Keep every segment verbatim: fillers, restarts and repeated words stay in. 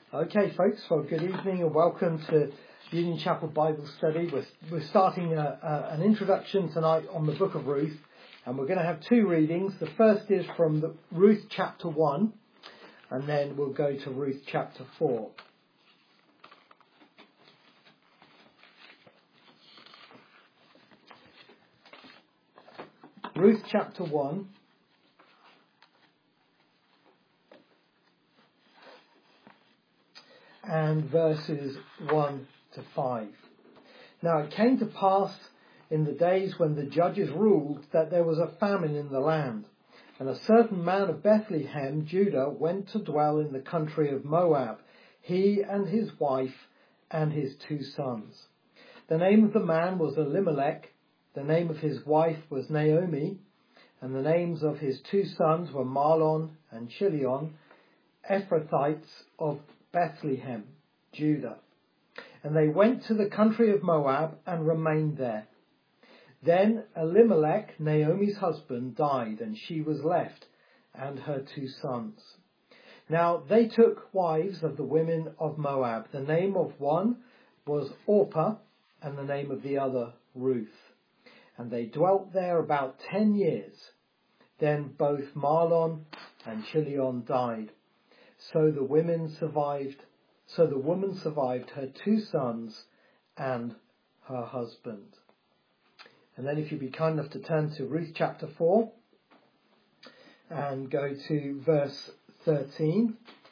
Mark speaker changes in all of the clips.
Speaker 1: Okay, folks, well, good evening and welcome to Union Chapel Bible Study. We're, we're starting a, a, an introduction tonight on the book of Ruth, and we're going to have two readings. The first is from the Ruth chapter one, and then we'll go to Ruth chapter four. Ruth chapter one. And verses one to five. Now it came to pass in the days when the judges ruled that there was a famine in the land. And a certain man of Bethlehem, Judah, went to dwell in the country of Moab, he and his wife and his two sons. The name of the man was Elimelech, the name of his wife was Naomi, and the names of his two sons were Mahlon and Chilion, Ephrathites of Bethlehem, Judah. And they went to the country of Moab and remained there. Then Elimelech, Naomi's husband, died, and she was left, and her two sons. Now they took wives of the women of Moab. The name of one was Orpah, and the name of the other Ruth. And they dwelt there about ten years. Then both Mahlon and Chilion died. So the women survived, so the woman survived her two sons and her husband. And then if you'd be kind enough to turn to Ruth chapter four and go to verse thirteen.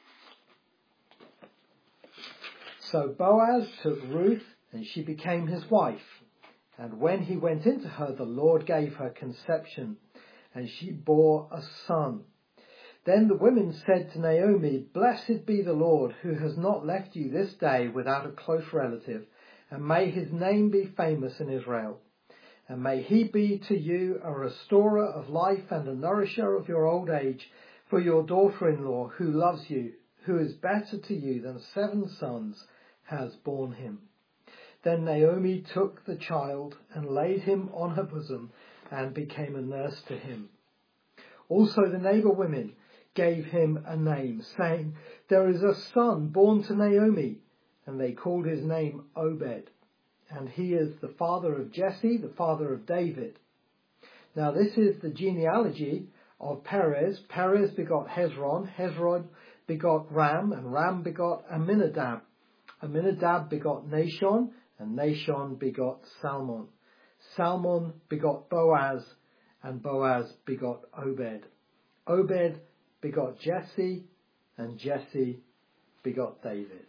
Speaker 1: So Boaz took Ruth and she became his wife. And when he went into her, the Lord gave her conception, and she bore a son. Then the women said to Naomi, "Blessed be the Lord, who has not left you this day without a close relative, and may his name be famous in Israel. And may he be to you a restorer of life and a nourisher of your old age, for your daughter-in-law, who loves you, who is better to you than seven sons, has borne him." Then Naomi took the child and laid him on her bosom and became a nurse to him. Also the neighbour women gave him a name, saying, "There is a son born to Naomi." And they called his name Obed. And he is the father of Jesse, the father of David. Now this is the genealogy of Perez. Perez begot Hezron. Hezron begot Ram, and Ram begot Amminadab. Amminadab begot Nahshon, and Nahshon begot Salmon. Salmon begot Boaz, and Boaz begot Obed. Obed begot Jesse, and Jesse begot David.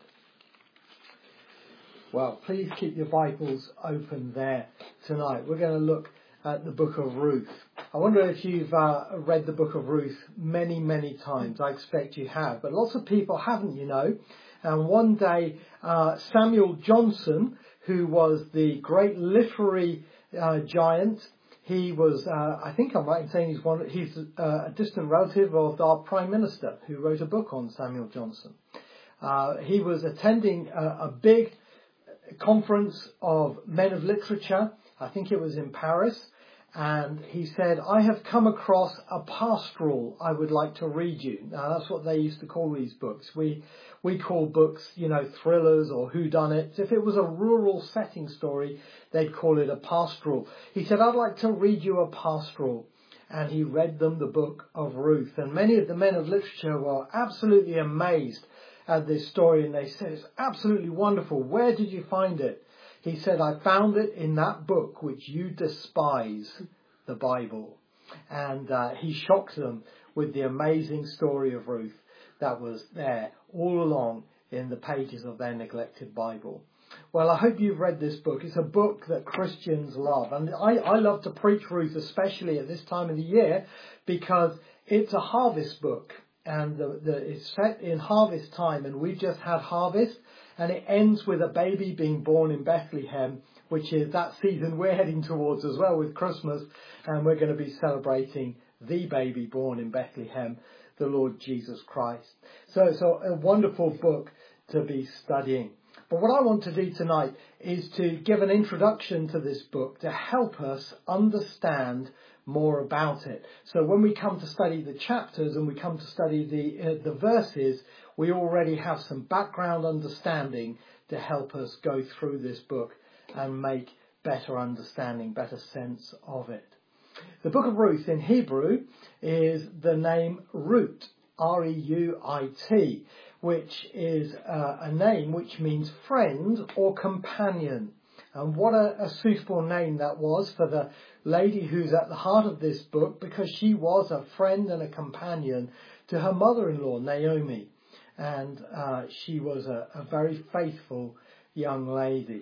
Speaker 1: Well, please keep your Bibles open there tonight. We're going to look at the book of Ruth. I wonder if you've uh, read the book of Ruth many, many times. I expect you have, but lots of people haven't, you know. And one day, uh, Samuel Johnson, who was the great literary uh, giant, He was, uh, I think I'm right in saying he's one. He's uh, a distant relative of our Prime Minister, who wrote a book on Samuel Johnson. Uh, he was attending a, a big conference of men of literature. I think it was in Paris. And he said, "I have come across a pastoral I would like to read you." Now, that's what they used to call these books. We we call books, you know, thrillers or whodunits. If it was a rural setting story, they'd call it a pastoral. He said, "I'd like to read you a pastoral." And he read them the book of Ruth. And many of the men of literature were absolutely amazed at this story. And they said, "It's absolutely wonderful. Where did you find it?" He said, "I found it in that book which you despise, the Bible." And uh, he shocked them with the amazing story of Ruth that was there all along in the pages of their neglected Bible. Well, I hope you've read this book. It's a book that Christians love. And I, I love to preach Ruth, especially at this time of the year, because it's a harvest book. And the, the, it's set in harvest time, and we've just had harvest. And it ends with a baby being born in Bethlehem, which is that season we're heading towards as well with Christmas. And we're going to be celebrating the baby born in Bethlehem, the Lord Jesus Christ. So it's a, a wonderful book to be studying. But what I want to do tonight is to give an introduction to this book to help us understand more about it. So when we come to study the chapters and we come to study the uh, the verses, we already have some background understanding to help us go through this book and make better understanding, better sense of it. The book of Ruth in Hebrew is the name Rut, R E U I T, which is uh, a name which means friend or companion. And what a, a suitable name that was for the lady who's at the heart of this book, because she was a friend and a companion to her mother-in-law, Naomi. And uh, she was a, a very faithful young lady.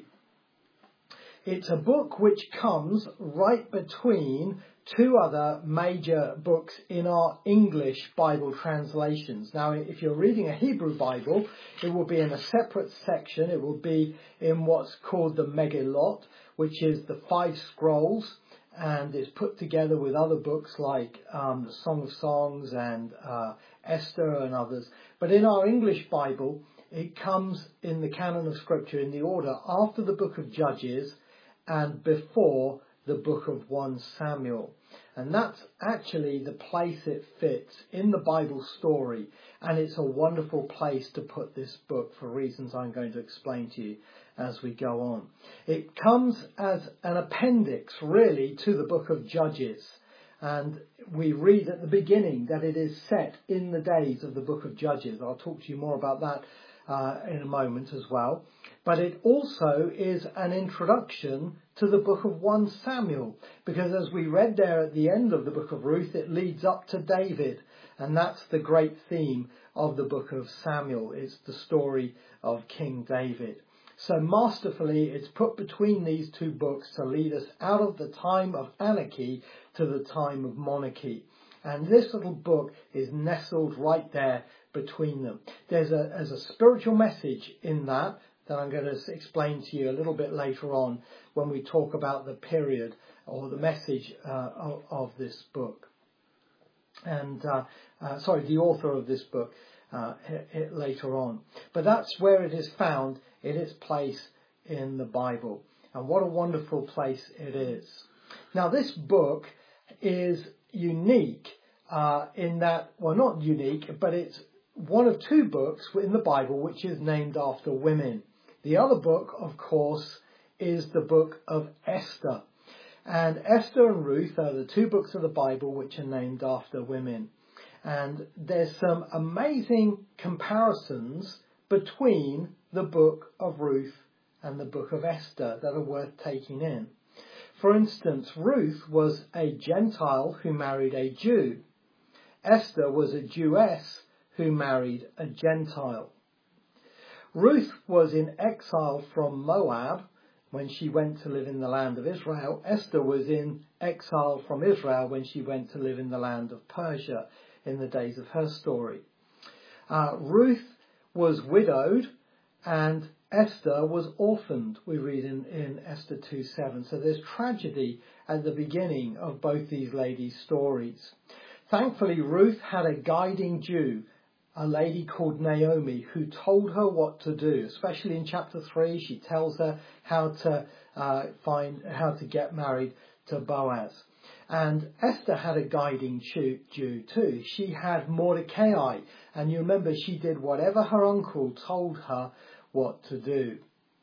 Speaker 1: It's a book which comes right between two other major books in our English Bible translations. Now, if you're reading a Hebrew Bible, it will be in a separate section. It will be in what's called the Megillot, which is the five scrolls, and it's put together with other books like um, the Song of Songs and uh, Esther and others. But in our English Bible, it comes in the canon of Scripture in the order after the book of Judges and before the book of First Samuel. And that's actually the place it fits in the Bible story. And it's a wonderful place to put this book for reasons I'm going to explain to you as we go on. It comes as an appendix, really, to the book of Judges. And we read at the beginning that it is set in the days of the book of Judges. I'll talk to you more about that uh, in a moment as well. But it also is an introduction to the book of First Samuel, because as we read there at the end of the book of Ruth, it leads up to David, and that's the great theme of the book of Samuel. It's the story of King David. So masterfully, it's put between these two books to lead us out of the time of anarchy to the time of monarchy. And this little book is nestled right there between them. There's a, there's a spiritual message in that that I'm going to explain to you a little bit later on when we talk about the period or the message uh, of, of this book. And, uh, uh, sorry, the author of this book uh, it, it later on. But that's where it is found in its place in the Bible. And what a wonderful place it is. Now, this book is unique uh, in that, well, not unique, but it's one of two books in the Bible which is named after women. The other book, of course, is the book of Esther. And Esther and Ruth are the two books of the Bible which are named after women. And there's some amazing comparisons between the book of Ruth and the book of Esther that are worth taking in. For instance, Ruth was a Gentile who married a Jew. Esther was a Jewess who married a Gentile. Ruth was in exile from Moab when she went to live in the land of Israel. Esther was in exile from Israel when she went to live in the land of Persia in the days of her story. Uh, Ruth was widowed and Esther was orphaned, we read in, in Esther two seven. So there's tragedy at the beginning of both these ladies' stories. Thankfully, Ruth had a guiding Jew, a lady called Naomi, who told her what to do. Especially in chapter three, she tells her how to uh, find, how to get married to Boaz. And Esther had a guiding Jew, Jew too. She had Mordecai, and you remember she did whatever her uncle told her what to do.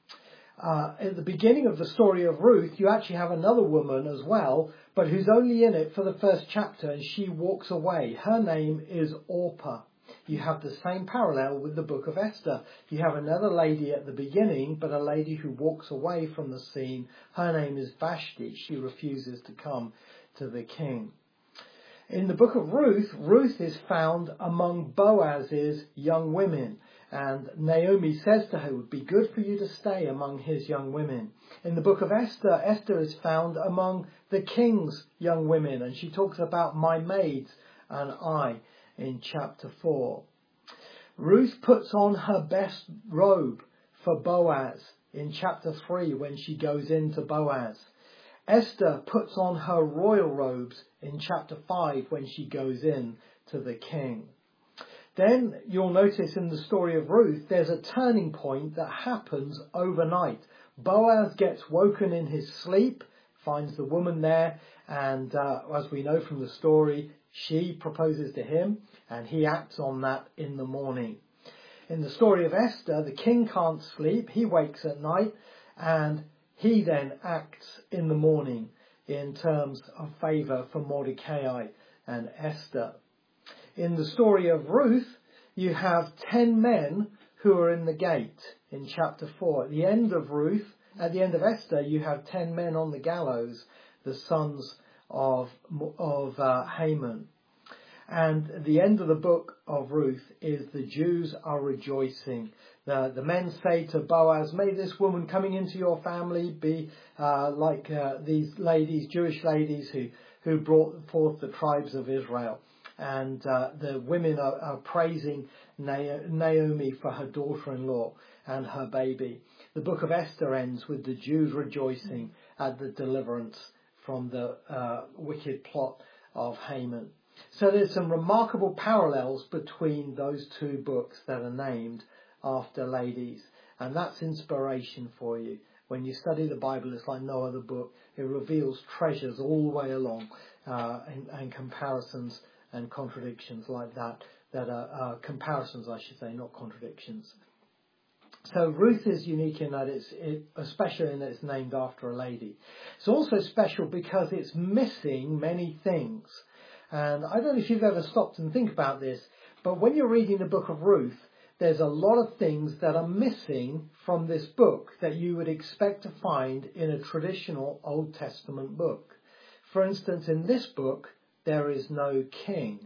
Speaker 1: Uh, at the beginning of the story of Ruth, you actually have another woman as well, but who's only in it for the first chapter, and she walks away. Her name is Orpah. You have the same parallel with the book of Esther. You have another lady at the beginning, but a lady who walks away from the scene. Her name is Vashti. She refuses to come to the king. In the book of Ruth, Ruth is found among Boaz's young women. And Naomi says to her, it would be good for you to stay among his young women. In the book of Esther, Esther is found among the king's young women. And she talks about my maids and I in chapter four. Ruth puts on her best robe for Boaz in chapter three when she goes into Boaz. Esther puts on her royal robes in chapter five when she goes in to the king. Then you'll notice in the story of Ruth, there's a turning point that happens overnight. Boaz gets woken in his sleep, finds the woman there, And uh, as we know from the story, she proposes to him and he acts on that in the morning. In the story of Esther, the king can't sleep. He wakes at night and he then acts in the morning in terms of favour for Mordecai and Esther. In the story of Ruth, you have ten men who are in the gate in chapter four. At the end of Ruth, at the end of Esther, you have ten men on the gallows, the sons of, of uh, Haman. And at the end of the book of Ruth is the Jews are rejoicing. The, the men say to Boaz, may this woman coming into your family be uh, like uh, these ladies, Jewish ladies who, who brought forth the tribes of Israel. And uh, the women are, are praising Naomi for her daughter-in-law and her baby. The book of Esther ends with the Jews rejoicing at the deliverance from the uh, wicked plot of Haman. So there's some remarkable parallels between those two books that are named after ladies. And that's inspiration for you. When you study the Bible, it's like no other book. It reveals treasures all the way along uh, and, and comparisons and contradictions like that. That are uh, comparisons, I should say, not contradictions. So Ruth is unique in that it's, it, especially in that it's named after a lady. It's also special because it's missing many things. And I don't know if you've ever stopped and think about this, but when you're reading the book of Ruth, there's a lot of things that are missing from this book that you would expect to find in a traditional Old Testament book. For instance, in this book, there is no king.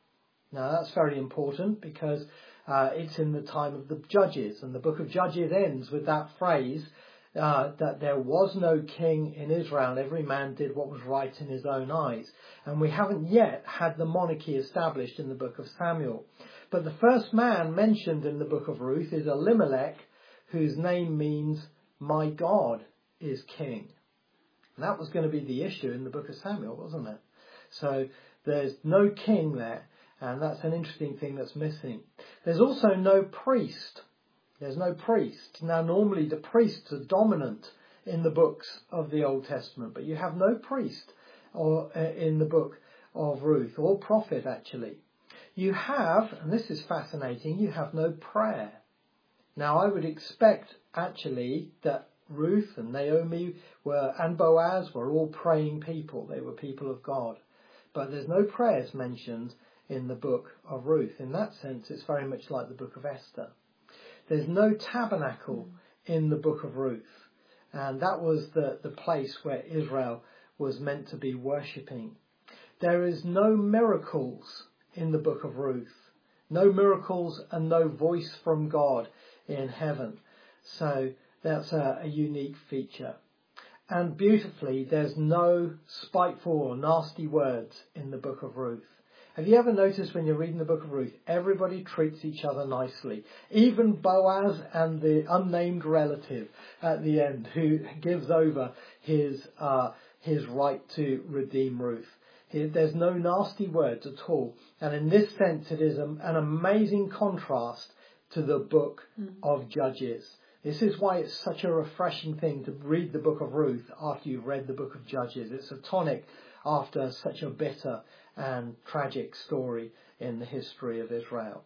Speaker 1: Now that's very important because uh, it's in the time of the Judges, and the book of Judges ends with that phrase uh, that there was no king in Israel. Every man did what was right in his own eyes. And we haven't yet had the monarchy established in the book of Samuel. But the first man mentioned in the book of Ruth is Elimelech, whose name means my God is king. And that was going to be the issue in the book of Samuel, wasn't it? So there's no king there. And that's an interesting thing that's missing. There's also no priest. There's no priest. Now, normally the priests are dominant in the books of the Old Testament, but you have no priest or uh, in the book of Ruth, or prophet actually. You have, and this is fascinating, you have no prayer. Now, I would expect actually that Ruth and Naomi were, and Boaz were all praying people. They were people of God. But there's no prayers mentioned in the book of Ruth. In that sense, it's very much like the book of Esther. There's no tabernacle in the book of Ruth. And that was the, the place where Israel was meant to be worshipping. There is no miracles in the book of Ruth. No miracles and no voice from God in heaven. So that's a, a unique feature. And beautifully, there's no spiteful or nasty words in the book of Ruth. Have you ever noticed when you're reading the book of Ruth, everybody treats each other nicely? Even Boaz and the unnamed relative at the end who gives over his uh, his right to redeem Ruth. There's no nasty words at all. And in this sense, it is a, an amazing contrast to the book mm. of Judges. This is why it's such a refreshing thing to read the book of Ruth after you've read the book of Judges. It's a tonic after such a bitter and tragic story in the history of Israel.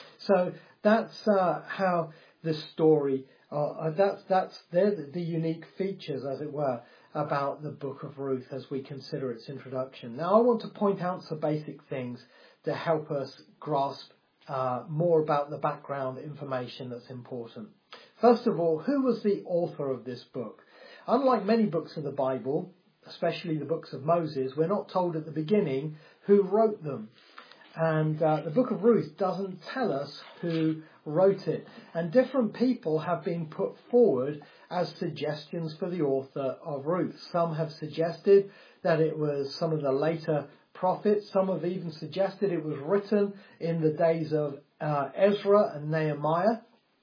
Speaker 1: So that's uh, how the story, uh, that's that's they're the, the unique features, as it were, about the book of Ruth as we consider its introduction. Now, I want to point out some basic things to help us grasp uh, more about the background information that's important. First of all, who was the author of this book? Unlike many books of the Bible, especially the books of Moses, we're not told at the beginning who wrote them. And uh, the book of Ruth doesn't tell us who wrote it. And different people have been put forward as suggestions for the author of Ruth. Some have suggested that it was some of the later prophets. Some have even suggested it was written in the days of uh, Ezra and Nehemiah.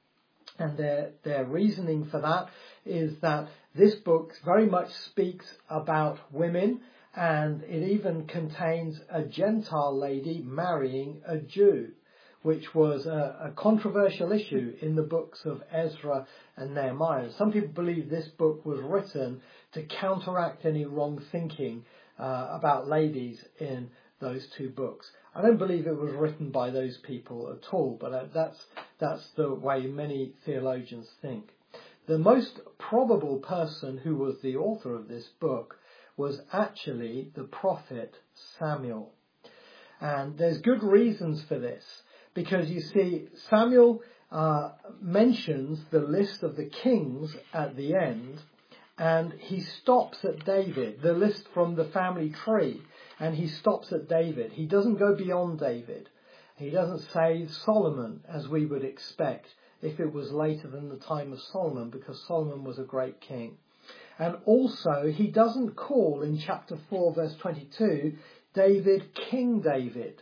Speaker 1: And their, their reasoning for that is that this book very much speaks about women, and it even contains a Gentile lady marrying a Jew, which was a, a controversial issue in the books of Ezra and Nehemiah. Some people believe this book was written to counteract any wrong thinking uh, about ladies in those two books. I don't believe it was written by those people at all, but uh, that's that's the way many theologians think. The most probable person who was the author of this book was actually the prophet Samuel. And there's good reasons for this, because you see, Samuel uh, mentions the list of the kings at the end, and he stops at David, the list from the family tree, and he stops at David. He doesn't go beyond David. He doesn't say Solomon, as we would expect if it was later than the time of Solomon, because Solomon was a great king. And also, he doesn't call in chapter four, verse twenty-two, David King David.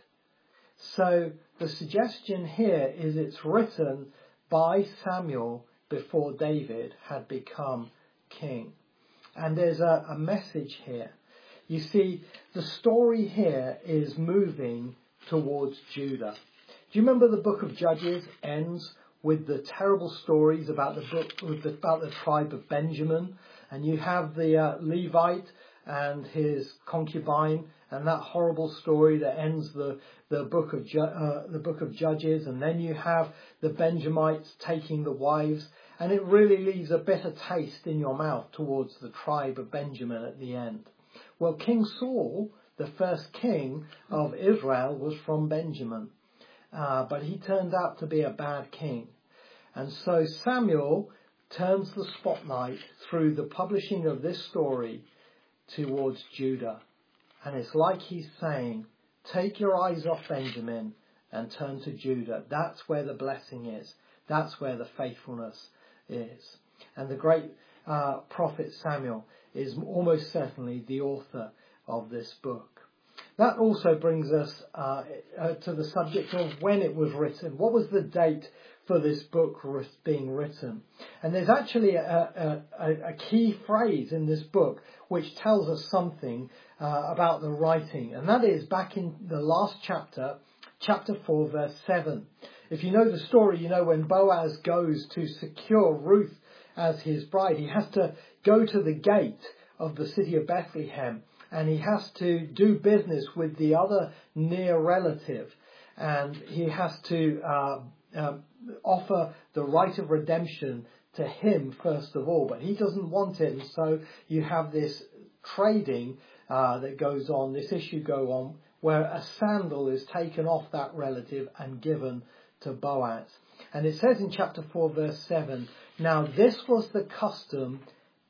Speaker 1: So the suggestion here is it's written by Samuel before David had become king. And there's a, a message here. You see, the story here is moving towards Judah. Do you remember the book of Judges ends with the terrible stories about the book with the, about the tribe of Benjamin, and you have the uh, Levite and his concubine, and that horrible story that ends the the book of Ju- uh, the book of Judges, and then you have the Benjamites taking the wives, and it really leaves a bitter taste in your mouth towards the tribe of Benjamin at the end. Well, King Saul, the first king of Israel, was from Benjamin. Uh, but he turned out to be a bad king. And so Samuel turns the spotlight through the publishing of this story towards Judah. And it's like he's saying, take your eyes off Benjamin and turn to Judah. That's where the blessing is. That's where the faithfulness is. And the great uh, prophet Samuel is almost certainly the author of this book. That also brings us uh, uh, to the subject of when it was written. What was the date for this book being written? And there's actually a, a, a key phrase in this book which tells us something uh, about the writing. And that is back in the last chapter, chapter four, verse seven. If you know the story, you know when Boaz goes to secure Ruth as his bride, he has to go to the gate of the city of Bethlehem, and he has to do business with the other near relative, and he has to uh, uh, offer the right of redemption to him first of all, but he doesn't want it, and so you have this trading uh, that goes on, this issue go on, where a sandal is taken off that relative and given to Boaz. And it says in chapter four, verse seven, now this was the custom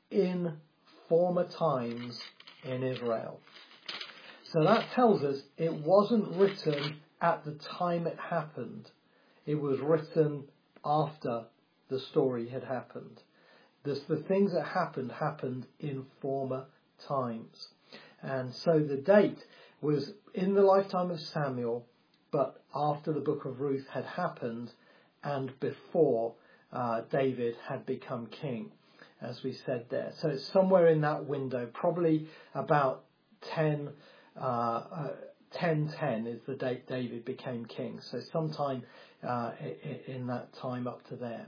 Speaker 1: in former times in Israel. So that tells us it wasn't written at the time it happened. It was written after the story had happened. This, the things that happened happened in former times. And so the date was in the lifetime of Samuel, but after the book of Ruth had happened and before uh, David had become king, as we said there. So it's somewhere in that window, probably about ten, uh, uh, ten ten is the date David became king. So sometime uh, in, in that time up to there.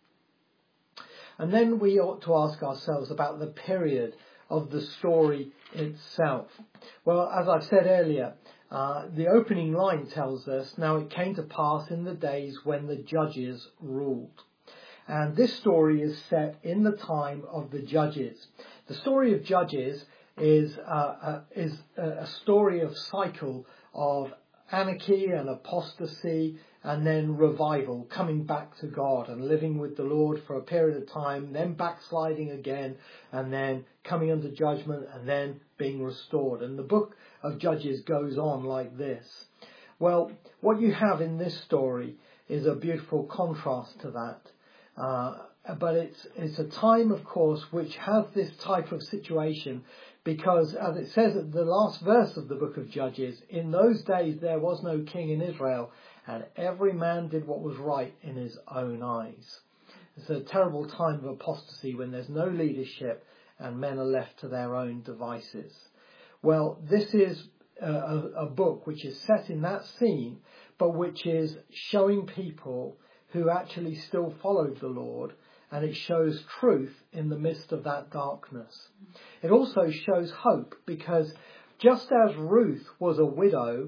Speaker 1: And then we ought to ask ourselves about the period of the story itself. Well, as I've said earlier, uh, the opening line tells us, now it came to pass in the days when the judges ruled. And this story is set in the time of the judges. The story of Judges is, uh, uh, is a story of cycle of anarchy and apostasy and then revival, coming back to God and living with the Lord for a period of time, then backsliding again, and then coming under judgment and then being restored. And the book of Judges goes on like this. Well, what you have in this story is a beautiful contrast to that. Uh, but it's it's a time, of course, which has this type of situation because, as it says at the last verse of the book of Judges, in those days there was no king in Israel, and every man did what was right in his own eyes. It's a terrible time of apostasy when there's no leadership and men are left to their own devices. Well, this is a, a, a book which is set in that scene, but which is showing people who actually still followed the Lord, and it shows truth in the midst of that darkness. It also shows hope, because Just as Ruth was a widow,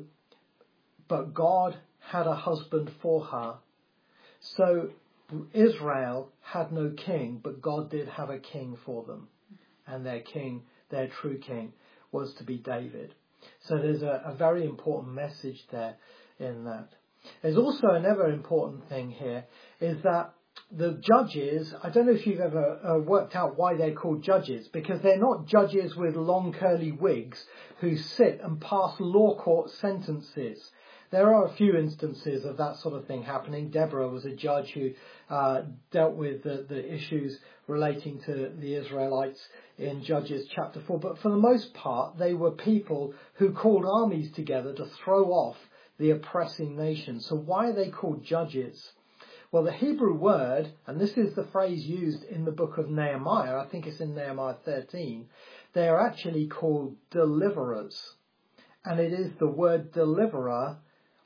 Speaker 1: but God had a husband for her, so Israel had no king, but God did have a king for them. And their king, their true king, was to be David. So there's a, a very important message there in that. There's also another important thing here, is that the judges, I don't know if you've ever uh, worked out why they're called judges, because they're not judges with long curly wigs who sit and pass law court sentences. There are a few instances of that sort of thing happening. Deborah was a judge who uh, dealt with the, the issues relating to the Israelites in Judges chapter four. But for the most part, they were people who called armies together to throw off the oppressing nation. So why are they called judges? Well, the Hebrew word, and this is the phrase used in the book of Nehemiah, I think it's in Nehemiah thirteen, they are actually called deliverers. And it is the word deliverer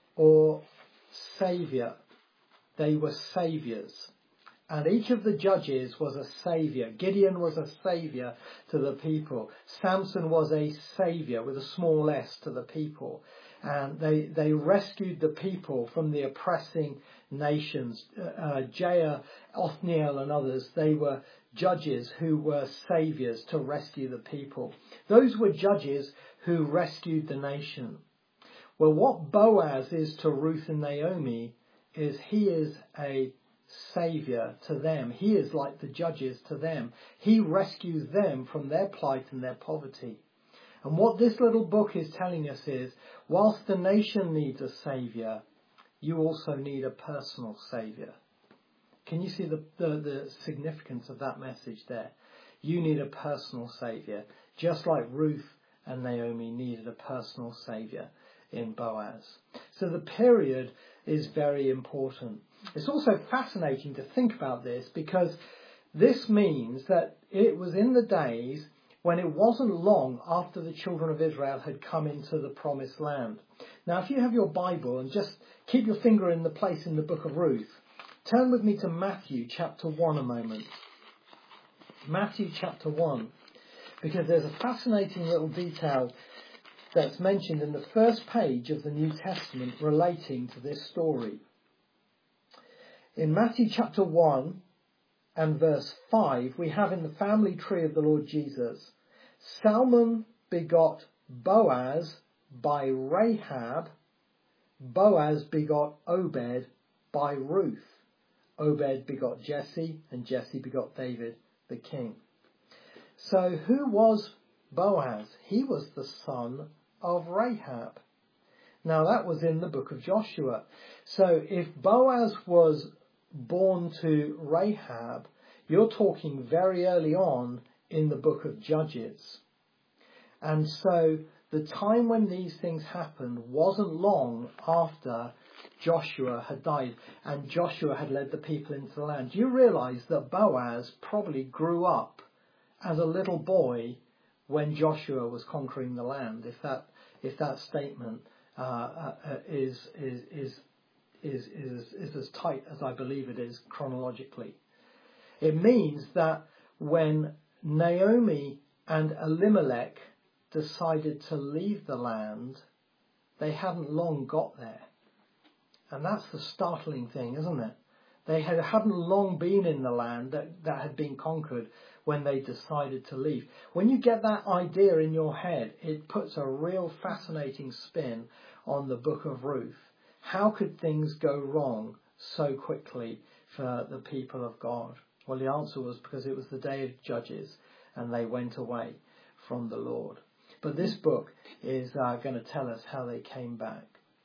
Speaker 1: or saviour. They were saviours. And each of the judges was a saviour. Gideon was a saviour to the people. Samson was a saviour with a small s to the people. And they, they rescued the people from the oppressing nations. Uh, Jair, Othniel and others, they were judges who were saviours to rescue the people. Those were judges who rescued the nation. Well, what Boaz is to Ruth and Naomi is he is a saviour to them. He is like the judges to them. He rescues them from their plight and their poverty. And what this little book is telling us is, whilst the nation needs a saviour, you also need a personal saviour. Can you see the, the, the significance of that message there? You need a personal saviour, just like Ruth and Naomi needed a personal saviour in Boaz. So the period is very important. It's also fascinating to think about this, because this means that it was in the days when it wasn't long after the children of Israel had come into the promised land. Now, if you have your Bible and just keep your finger in the place in the book of Ruth, turn with me to Matthew chapter one a moment. Matthew chapter one, because there's a fascinating little detail that's mentioned in the first page of the New Testament relating to this story. In Matthew chapter one and verse five, we have in the family tree of the Lord Jesus, Salmon begot Boaz by Rahab, Boaz begot Obed by Ruth, Obed begot Jesse, and Jesse begot David the king. So who was Boaz? He was the son of Rahab. Now that was in the book of Joshua. So if Boaz was born to Rahab, you're talking very early on in the book of Judges. And so the time when these things happened wasn't long after Joshua had died and Joshua had led the people into the land. Do you realise that Boaz probably grew up as a little boy when Joshua was conquering the land? If that if that statement uh, uh, is, is is is is is as tight as I believe it is chronologically, it means that when Naomi and Elimelech decided to leave the land, they hadn't long got there. And that's the startling thing, isn't it? They had, hadn't long been in the land that, that had been conquered when they decided to leave. When you get that idea in your head, it puts a real fascinating spin on the book of Ruth. How could things go wrong so quickly for the people of God? Well, the answer was because it was the day of Judges and they went away from the Lord. But this book is uh, going to tell us how they came back.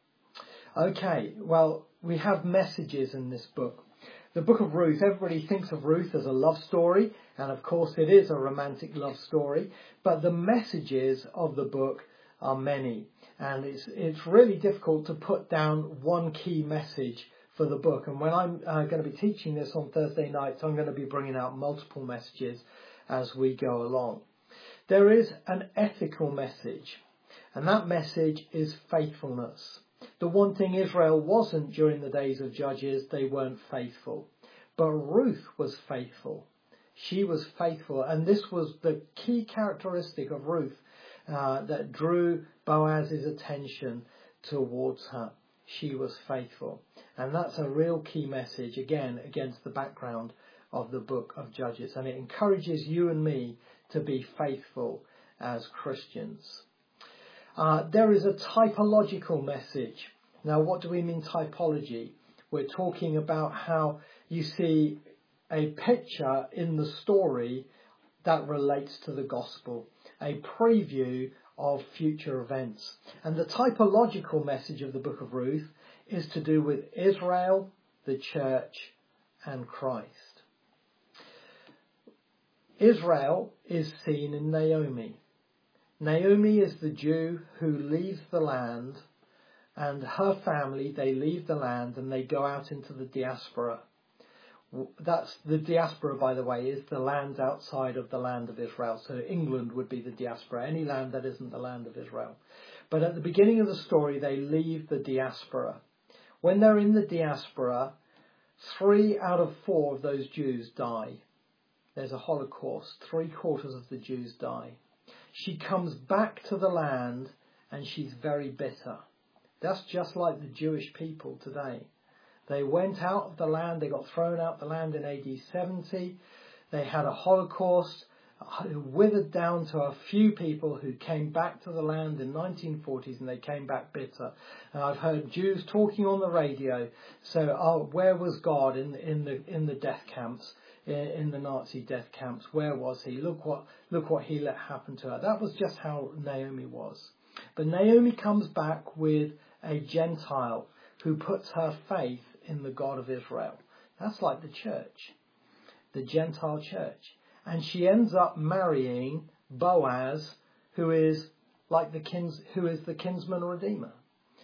Speaker 1: Okay, well, we have messages in this book. The book of Ruth, everybody thinks of Ruth as a love story, and of course it is a romantic love story, but the messages of the book are many, and it's it's really difficult to put down one key message for the book. And when I'm uh, going to be teaching this on Thursday nights, I'm going to be bringing out multiple messages as we go along. There is an ethical message, and that message is faithfulness. The one thing Israel wasn't during the days of Judges, they weren't faithful. But Ruth was faithful. She was faithful, and this was the key characteristic of Ruth. uh, that drew Boaz's attention towards her. She was faithful. And that's a real key message, again, against the background of the book of Judges. And it encourages you and me to be faithful as Christians. Uh, there is a typological message. Now, what do we mean typology? We're talking about how you see a picture in the story that relates to the gospel, a preview of future events. And the typological message of the book of Ruth is to do with Israel, the church, and Christ. Israel is seen in Naomi. Naomi is the Jew who leaves the land, and her family, they leave the land and they go out into the diaspora. That's the diaspora, by the way, is the land outside of the land of Israel. So England would be the diaspora, any land that isn't the land of Israel. But at the beginning of the story, they leave the diaspora. When they're in the diaspora, three out of four of those Jews die. There's a Holocaust. Three quarters of the Jews die. She comes back to the land and she's very bitter. That's just like the Jewish people today. They went out of the land, they got thrown out of the land in A D seventy. They had a Holocaust, withered down to a few people who came back to the land in nineteen forties, and they came back bitter. And I've heard Jews talking on the radio, so oh, where was God in, in the in the death camps, in, in the Nazi death camps? Where was he? Look what look what he let happen to her. That was just how Naomi was. But Naomi comes back with a Gentile who puts her faith in the God of Israel. That's like the church, the Gentile church. And she ends up marrying Boaz, who is like the kins, who is the kinsman redeemer.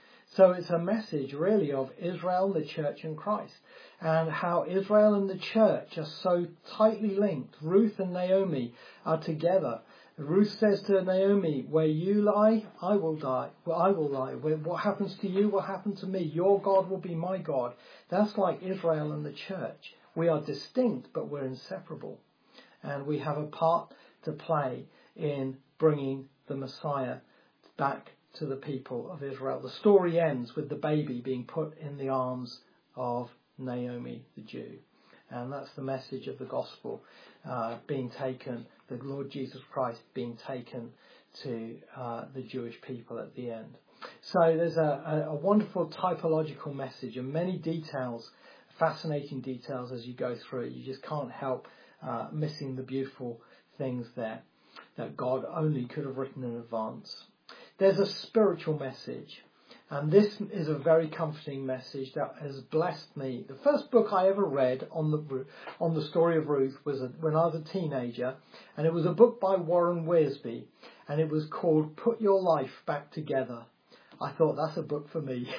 Speaker 1: So it's a message really of Israel, the church, and Christ, and how Israel and the church are so tightly linked. Ruth and Naomi are together. Ruth says to Naomi, where you lie, I will die. Well, I will lie. What happens to you will happen to me. Your God will be my God. That's like Israel and the church. We are distinct, but we're inseparable. And we have a part to play in bringing the Messiah back to the people of Israel. The story ends with the baby being put in the arms of Naomi, the Jew. And that's the message of the gospel uh, being taken, the Lord Jesus Christ being taken to uh, the Jewish people at the end. So there's a, a, a wonderful typological message and many details, fascinating details as you go through it. You just can't help uh, missing the beautiful things there that God only could have written in advance. There's a spiritual message. And this is a very comforting message that has blessed me. The first book I ever read on the on the story of Ruth was a, when I was a teenager, and it was a book by Warren Wiersbe, and it was called Put Your Life Back Together. I thought, that's a book for me.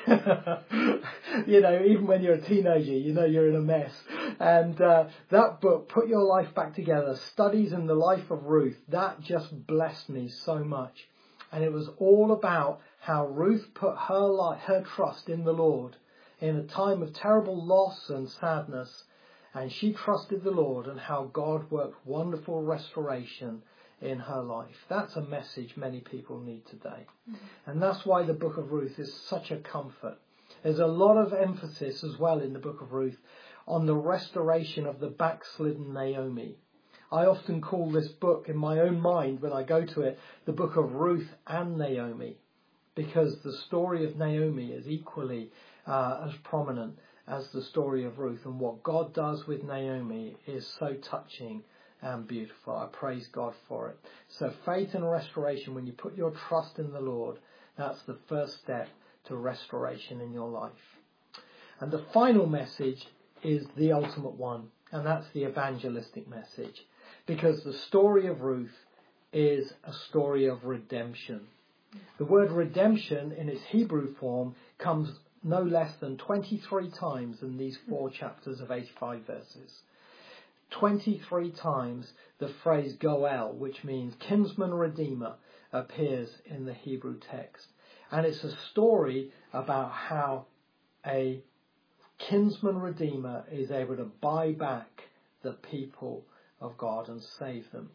Speaker 1: You know, even when you're a teenager, you know you're in a mess. And uh, that book, Put Your Life Back Together, Studies in the Life of Ruth, that just blessed me so much. And it was all about how Ruth put her life, her trust in the Lord in a time of terrible loss and sadness. And she trusted the Lord, and how God worked wonderful restoration in her life. That's a message many people need today. Mm-hmm. And that's why the book of Ruth is such a comfort. There's a lot of emphasis as well in the book of Ruth on the restoration of the backslidden Naomi. I often call this book, in my own mind, when I go to it, the book of Ruth and Naomi, because the story of Naomi is equally uh, as prominent as the story of Ruth. And what God does with Naomi is so touching and beautiful. I praise God for it. So faith and restoration, when you put your trust in the Lord, that's the first step to restoration in your life. And the final message is the ultimate one, and that's the evangelistic message. Because the story of Ruth is a story of redemption. The word redemption in its Hebrew form comes no less than twenty-three times in these four chapters of eighty-five verses. twenty-three times the phrase Goel, which means kinsman redeemer, appears in the Hebrew text. And it's a story about how a kinsman redeemer is able to buy back the people of God and save them.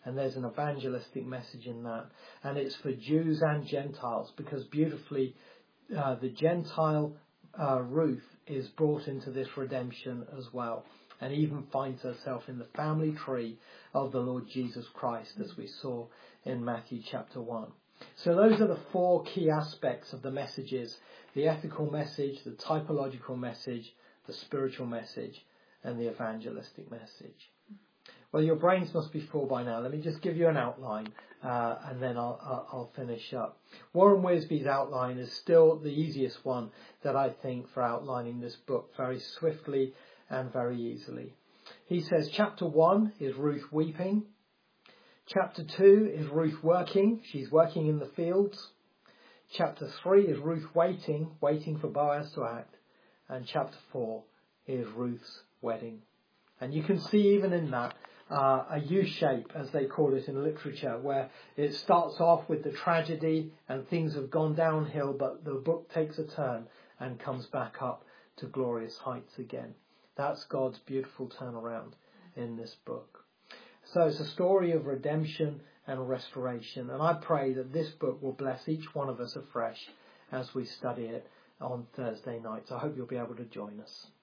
Speaker 1: And there's an evangelistic message in that. And it's for Jews and Gentiles, because beautifully uh, the Gentile uh, Ruth is brought into this redemption as well, and even finds herself in the family tree of the Lord Jesus Christ, as we saw in Matthew chapter one. So those are the four key aspects of the messages: the ethical message, the typological message, the spiritual message, and the evangelistic message. Well, your brains must be full by now. Let me just give you an outline, uh, and then I'll, I'll, I'll finish up. Warren Wiersbe's outline is still the easiest one that I think for outlining this book very swiftly and very easily. He says chapter one is Ruth weeping. Chapter two is Ruth working. She's working in the fields. Chapter three is Ruth waiting, waiting for Boaz to act. And chapter four is Ruth's wedding. And you can see even in that uh, a U-shape, as they call it in literature, where it starts off with the tragedy and things have gone downhill, but the book takes a turn and comes back up to glorious heights again. That's God's beautiful turnaround in this book. So it's a story of redemption and restoration. And I pray that this book will bless each one of us afresh as we study it on Thursday nights. I hope you'll be able to join us.